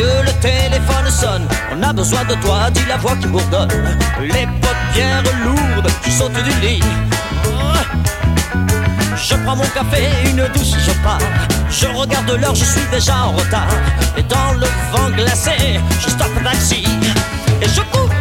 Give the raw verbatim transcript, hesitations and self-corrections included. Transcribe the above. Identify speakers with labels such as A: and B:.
A: monsieur, le téléphone sonne. On a besoin de toi, dit la voix qui bourdonne. Les paupières lourdes, je saute du lit. Je prends mon café, une douce, je pars. Je regarde l'heure, je suis déjà en retard. Et dans le vent glacé, je stoppe un taxi. Et je cours